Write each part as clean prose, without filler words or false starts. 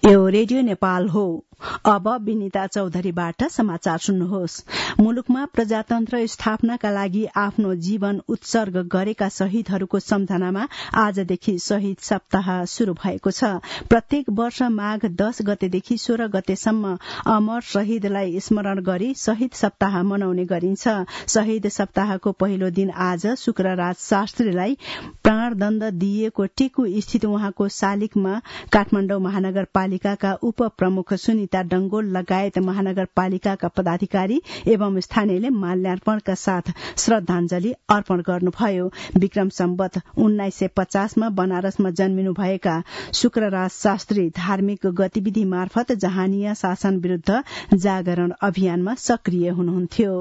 यो रेडियो नेपाल हो। अब विनिता चौधरीबाट समाचार सुन्नुहोस्। मुलुकमा प्रजातन्त्र स्थापनाका लागि आफ्नो जीवन उत्सर्ग गरेका शहीदहरूको सम्झनामा आजदेखि शहीद सप्ताह शुरू भएको छ। प्रत्येक वर्ष माघ 10 गतेदेखि 16 गतेसम्म अमर शहीदलाई स्मरण गरी शहीद सप्ताह मनाउने गरिन्छ। शहीद सप्ताहको पहिलो दिन आज शुक्रराज शास्त्रीलाई प्राणदण्ड दिइएको टेकु स्थित उहाँको शालिगमा काठमाडौँ महानगरपालिकाका उप प्रमुख सुनिता डंगोल लगायत महानगरपालिकाका पदाधिकारी एवं स्थानीयले माल्यार्पणका साथ श्रद्धांजलि अर्पण गर्नुभयो। विक्रम सम्वत 1950 बनारसमा जन्मिनु भएका शुक्रराज शास्त्री धार्मिक गतिविधि मार्फत जहानिया शासन विरूद्ध जागरण अभियानमा सक्रिय हुनुहुन्थ्यो।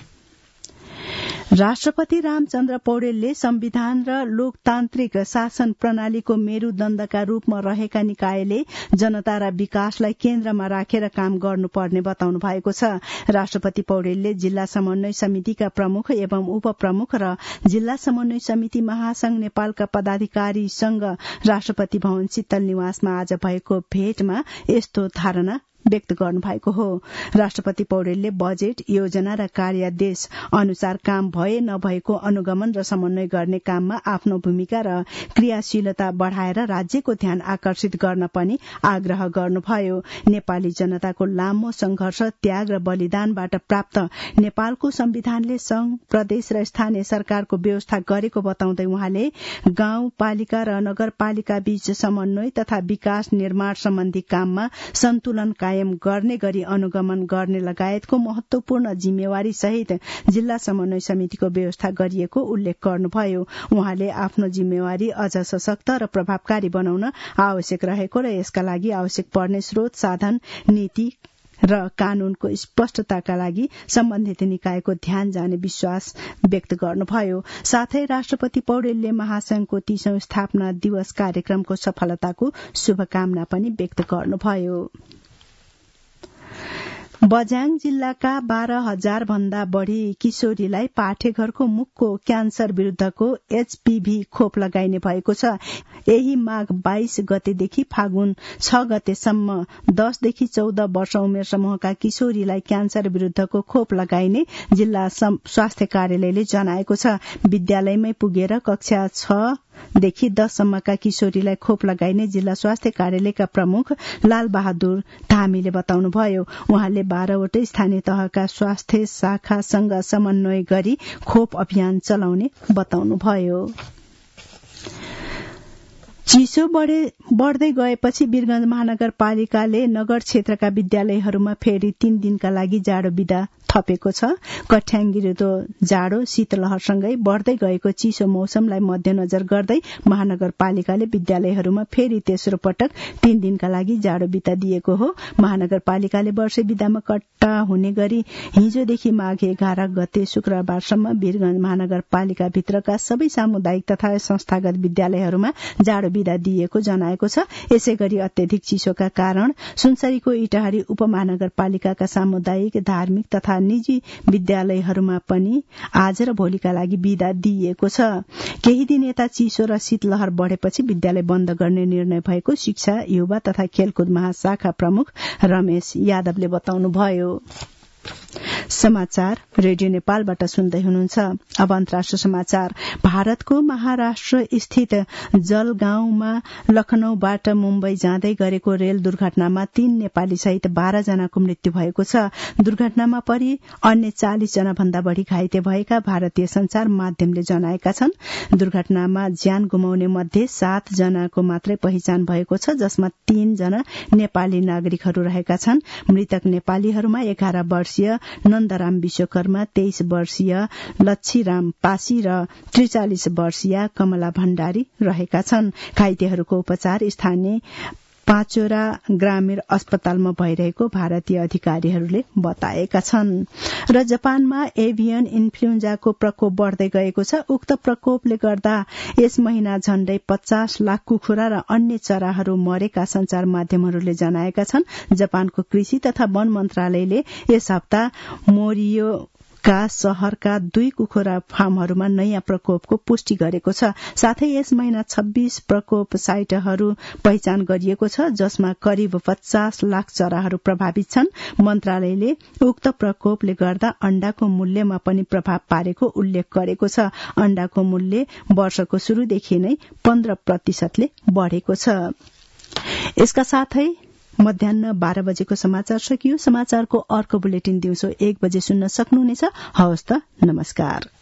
राष्ट्रपति रामचन्द्र पौडेलले संविधान र लोकतान्त्रिक शासन प्रणालीको मेरुदण्डका रूपमा रहेका निकायले जनता र विकासलाई केन्द्रमा राखेर काम गर्नुपर्ने बताउनु भएको छ। राष्ट्रपति पौडेलले जिल्ला समन्वय समितिका प्रमुख एवं उपप्रमुख र जिल्ला समन्वय समिति महासंघ नेपालका पदाधिकारीसँग राष्ट्रपति भवन शीतल निवासमा आज भएको भेटमा यस्तो धारणा व्यक्त गर्नु भएको हो। राष्ट्रपति पौडेलले बजेट योजना र कार्यादेश अनुसार काम भए नभएको अनुगमन र समन्वय गर्ने काममा आफ्नो भूमिका र क्रियाशीलता बढ़ाएर राज्यको ध्यान आकर्षित गर्न पनि आग्रह गर्नुभयो। नेपाली जनताको लामो संघर्ष त्याग र बलिदानबाट प्राप्त नेपालको संविधानले संघ प्रदेश र स्थानीय सरकारको व्यवस्था गरेको बताउँदै उहाँले गाउँपालिका र नगरपालिका बीच समन्वय तथा विकास निर्माण सम्बन्धी काममा सन्तुलन कायम गर्ने गरी अनुगमन गर्ने लगायतको महत्वपूर्ण जिम्मेवारी सहित जिल्ला समन्वय समितिको व्यवस्था गरिएको उल्लेख गर्नुभयो। उहाँले आफ्नो जिम्मेवारी अझ सशक्त र प्रभावकारी बनाउन आवश्यक रहेको र यसका लागि आवश्यक पर्ने स्रोत साधन नीति र कानूनको स्पष्टताका लागि सम्बन्धित निकायको ध्यान जाने विश्वास व्यक्त गर्नुभयो। साथै राष्ट्रपति पौडेलले महासंघको 30औं स्थापना दिवस कार्यक्रमको सफलताको शुभकामना पनि व्यक्त गर्नुभयो। बझाङ जिल्लाका 12,000 भन्दा बढ़ी किशोरीलाई पाठेघरको मुखको क्यान्सर विरूद्धको एचपीभी खोप लगाइने भएको छ। यही माघ 22 गतेदेखि फागुन 6 गतेसम्म 10 देखि 14 वर्ष उमेर समूहका किशोरीलाई क्यान्सर विरूद्धको खोप लगाइने जिल्ला स्वास्थ्य कार्यालयले जनाएको छ। विद्यालयमै पुगेर कक्षा 6 देखि 10 सम्मका किशोरीलाई खोप लगाइने जिल्ला स्वास्थ्य कार्यालयका प्रमुख लाल बहादुर धामीले बताउनुभयो। उहाँले 12वटै स्थानीय तहका स्वास्थ्य शाखासँग समन्वय गरी खोप अभियान चलाउने बताउनुभयो। चिसो बढ़दै गएपछि वीरगंज महानगरपालिकाले नगर क्षेत्रका विद्यालयहरूमा फेरि 3 दिनका लागि जाडो विदा थपेको छ। कठ्याङ्गिरदो जाडो शीतलहरसँगै बढ़दै गएको चिसो मौसमलाई मध्यनजर गर्दै महानगरपालिकाले विद्यालयहरूमा फेरि तेस्रो पटक 3 दिनका लागि जाडो विदा दिएको हो। महानगरपालिकाले वर्षे विदामा कट्टा हुने गरी हिजोदेखि माघ 11 गते शुक्रबारसम्म वीरगंज महानगरपालिका भित्रका सबै सामुदायिक तथा संस्थागत विद्यालयहरूमा जाडो विदा दिएको जनाएको छ। यसैगरी अत्यधिक चिसोका कारण सुनसरीको इटाहरी उपमहानगरपालिकाका सामुदायिक धार्मिक तथा निजी विद्यालयहरूमा पनि आज र भोलिका लागि विदा दिइएको छ। केही दिन यता चिसो र शीतलहर बढ़ेपछि विद्यालय बन्द गर्ने निर्णय भएको शिक्षा युवा तथा खेलकुद महाशाखा प्रमुख रमेश यादवले बताउनुभयो। समाचार रेडियो नेपालबाट सुन्दै हुनुहुन्छ। अब अन्तर्राष्ट्रिय समाचार। भारतको महाराष्ट्र स्थित जलगाउँमा लखनऊबाट मुम्बई जाँदै गरेको रेल दुर्घटनामा 3 नेपाली सहित 12 जनाको मृत्यु भएको छ। दुर्घटनामा परि अन्य 40 जना भन्दा बढ़ी घाइते भएका भारतीय संचार माध्यमले जनाएका छन्। दुर्घटनामा ज्यान गुमाउने मध्ये 7 जनाको मात्रै पहिचान भएको छ, जसमा 3 जना नेपाली नागरिकहरू रहेका छन्। मृतक नेपालीहरूमा 11 वर्षीय नन्दराम विश्वकर्मा, 23 वर्षीय लच्छीराम पासी र 43 वर्षीय कमला भण्डारी रहेका छन्। घाइतेहरूको उपचार स्थानीय पाँचोरा ग्रामीण अस्पतालमा भइरहेको भारतीय अधिकारीहरूले बताएका छन्। र जापानमा एभियन इन्फ्लुएन्जाको प्रकोप बढ़दै गएको छ। उक्त प्रकोपले गर्दा यस महिना झण्डै 50 लाख कुखुरा र अन्य चराहरू मरेका संचार माध्यमहरूले जनाएका छन्। जापानको कृषि तथा वन मन्त्रालयले यस हप्ता मोरियो का शहरका 2 कुखुरा फार्महरूमा नयाँ प्रकोपको पुष्टि गरेको छ। साथै यस महिना 26 प्रकोप साइटहरू पहिचान गरिएको छ, जसमा करिब 50 लाख चराहरू प्रभावित छन्। मन्त्रालयले उक्त प्रकोपले गर्दा अण्डाको मूल्यमा पनि प्रभाव पारेको उल्लेख गरेको छ। अण्डाको मूल्य वर्षको शुरूदेखि नै 15% ले बढ़ेको छ। यसका साथै मध्याह्न 12 बजेको समाचार सकियो। समाचारको अर्को बुलेटिन दिउँसो 1 बजे सुन्न सक्नुहुनेछ। हवस् त, नमस्कार।